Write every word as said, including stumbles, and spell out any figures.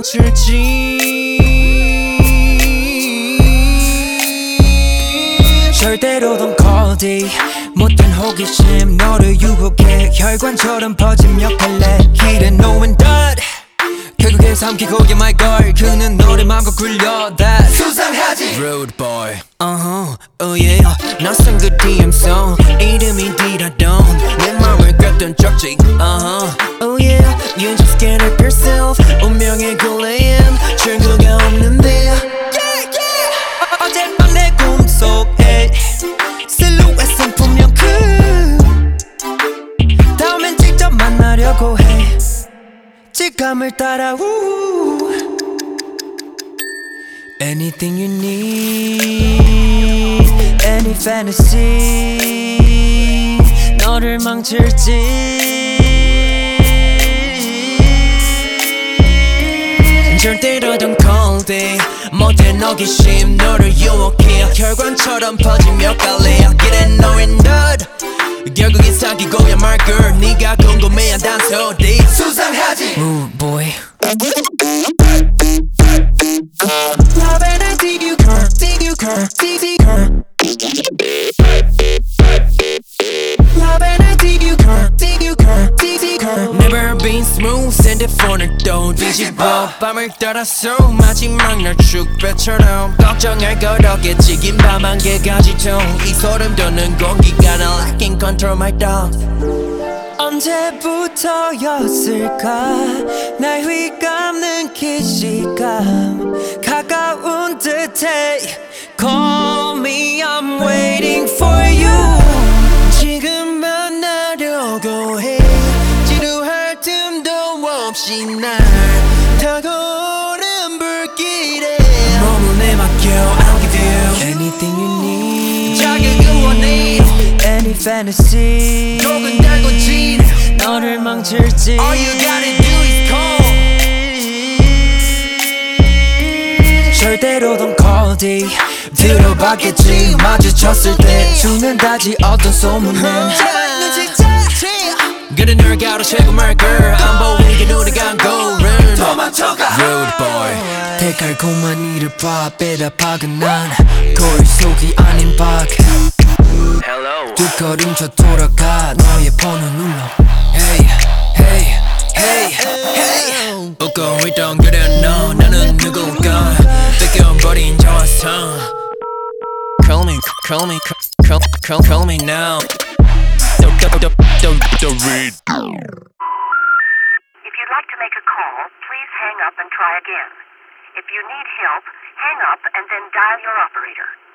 망칠지 절대로 don't call D 못된 호기심 너를 유혹해 혈관처럼 퍼지며 펠레 길에 놓인 듯 결국에 삼키고 you're my girl 그는 너를 맘껏 굴려 that 수상하지 Rude boy uh-huh oh yeah 낯선 그 디엠송 이름이 디라돈 내 맘을 꼈던 적지 uh-huh oh yeah You just can't help yourself 운명의 굴레엔 출구가 없는데 yeah yeah 어젯밤 내 꿈속에 실루엣은 분명 그 다음엔 직접 만나려고 해 직감을 따라 우 Anything you need Any fantasy 너를 망칠지 절대로 don't call it 못된 호기심 너를 유혹해 혈관처럼 퍼지며 갈래야 길에 놓인 듯 결국엔 사귀고 you're my girl 네가 궁금해한 단소리 수상하지 Rude boy Love and I dig you girl dig you girl dig you girl Love and I dig you girl dig you girl dig you girl Never been smooth 핸드폰을 또 뒤집어 밤을 따라서 마지막 날 축배처럼 걱정할 것 없겠지 긴 밤 한개까지도 이 소름 돋는 공기가 날 I can't control my thoughts 언제부터였을까 날 휘감는 기시감 가까운 듯해 Call me I'm waiting for you 지금 만나려고 해 지루할 틈도 없이 날 타고른 불길에 몸을 내맡겨 I don't give you Anything you need 자격은 원해 Any fantasy 독은 달궈진 너를 망칠지 All you gotta do is call 절대로 don't call D 들어봤겠지 마주쳤을 때 죽는다지 어떤 소문은 그래 널 가로채고 말 girl 안 보이게 눈이 감고른 도망쳐가 Rude boy 대칼콤한 이를 봐 빼다박은 난 거울 속이 아닌 박 Hello. 두 걸음쳐 돌아가 너의 번호 눌러 Hey hey hey hey 웃고 있던 그래 너 나는 누군가 뺏겨버린 저화성 Call me call me call call call me now Don't don't don't don't don't read If you'd like to make a call, please hang up and try again. If you need help, hang up and then dial your operator.